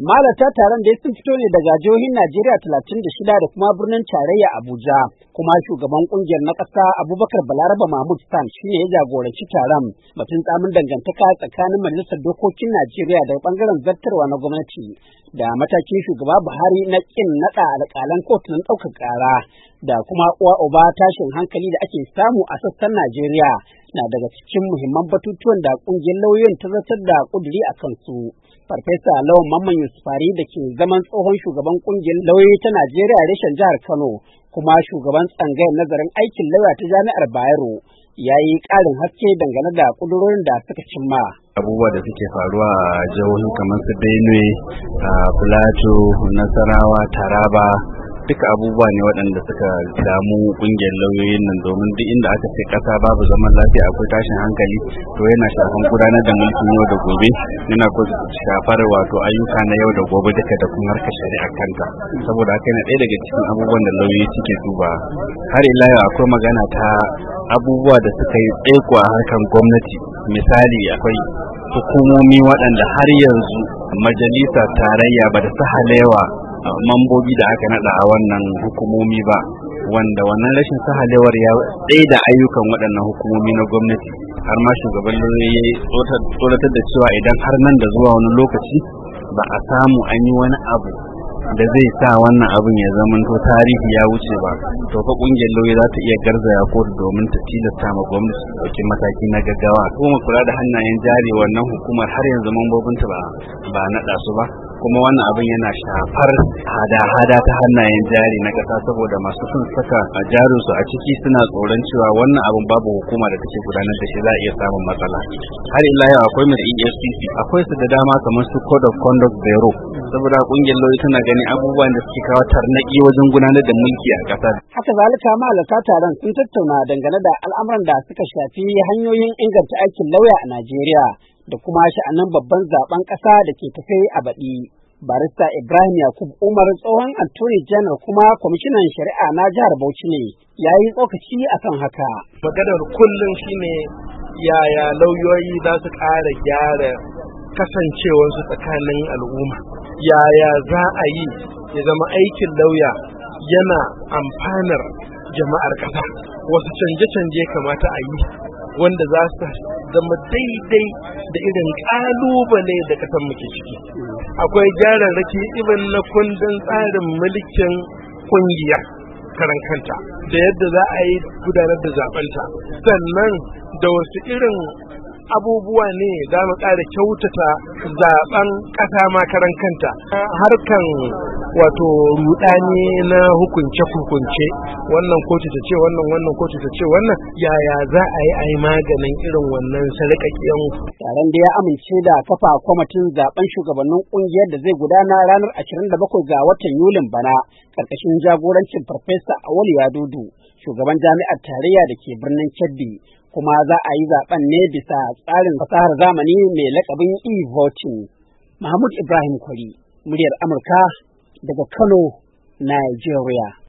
Malata taron da sun fito ne daga jihohin Najeriya 36 da kuma birnin tarayya Abuja, kuma shugaban kungiyar na ƙasa Abubakar Balaraba Mahmud San shine ya jagoranci taron. Batun tsamin dangantaka tsakanin Majalisar Dokokin Najeriya da bangaren zartarwa na gwamnati da matakin shugaba Buhari na kin naɗa alƙalan kotun ɗaukar ƙara da kuma uwa uba tashin hankali da ake samu a sassan Najeriya na daga cikin muhimman batutuwan da kungiyar lauyoyin ta zartar da kuduri a kansu. Farfesa Lawan Mamman Yusufari da ke zaman tsohon shugaban kungiyar lauyoyi ta Najeriya reshen jihar Kano kuma shugaban tsangayar nazarin aikin lauya ta Jami'ar Bayero ya yi ƙarin haske dangane da kudurorin da suka cimma. Abubuwa da suke faruwa a jihohi kamar su Benue, Plateau, Nasarawa, Taraba duka abubuwa ne waɗanda suka damu ƙungiyar lauyoyin nan, domin duk inda aka ce ƙasa babu zaman lafiya akwai tashin hankali to yana shafan gudanar da mulkin yau da gobe, yana shafar wato ayyuka na yau da gobe duka da kuma harkar shari'a kanta. Saboda haka yana ɗaya daga cikin abubuwan da lauyoyi suke duba. Har ila yau akwai magana ta abubuwa da suka yi tsaiko a harkar gwamnati. Misali akwai hukumomi waɗanda har yanzu majalisa tarayya ba da sahalewa mambobi da aka nada a wannan hukumomi ba, wanda wannan rashin sahalewar ya da ayyukan waɗannan hukumomi na gwamnati, har ma shugaban lauyoyi ya tsoratar da cewa idan har nan da zuwa wani lokaci ba a samu an yi wani abu da zai sa wannan abin ya zamanto tarihi ya wuce ba, to fa kungiyar lauyoyi za ta iya garzaya kotu domin ta tilasta ma gwamnati su ɗauki mataki na gaggawa. Kuma kula da hannayen jari wannan hukumar har yanzu mambobinta ba naɗa su ba, kuma wannan abin yana shafar hada-hada ta hannayen jari na ƙasa, saboda masu son saka a jarinsu a ciki suna tsoron cewa wannan abin babu hukuma da take gudanar da shi za a iya samun matsala. Har ila yau akwai mu da EFCC, akwai su da dama kamar su Code of Conduct Bureau, saboda kungiyar lauyoyi tana ganin abubuwan da suke kawo tarnaki wajen gudanar da mulki a ƙasa. Haka zalika mahalarta taron sun tattauna dangane da al'amuran da suka shafi hanyoyin inganta aikin lauya a Najeriya da kuma sha'anin babban zaben ƙasa da ke tafe a baɗi. Barista Ibrahim Yakub Umar tsohon Attorney General kuma kwamishinan shari'a na jihar Bauchi ne ya yi tsokaci akan haka. Maganar kullum shine yaya lauyoyi za su ƙara gyara kasancewarsu tsakanin al'umma, yaya za a yi ya zama aikin lauya yana amfanar jama'ar ƙasa, wasu canje-canje kamata a yi wanda za su zama daidai da irin ƙalubale da ƙasar muke ciki. Akwai gyararraki ibin na kundin tsarin mulkin ƙungiya karan kanta da yadda za a yi gudanar da zaɓenta, sannan da wasu irin abubuwa ne za mu ƙara kyautata zaben ƙasa ma karan kanta. Harkan wato rudani na hukunce wannan kotu ta ce wannan kotu ta ce wannan, yaya za a yi maganin irin wannan sarƙaƙiyan. Taron da ya amince da kafa kwamitin zaben shugabannin ƙungiyar da zai gudana ranar 27 ga watan Yulin bana ƙarƙashin jagorancin Farfesa Awolu Yadudu, shugaban jami'ar tarayya da ke birnin Kebbi. Kuma za a yi zaben ne bisa tsarin fasahar zamani mai lakabin e-voting. Mahmud Ibrahim Kwari, muryar Amurka daga Kano, Nigeria.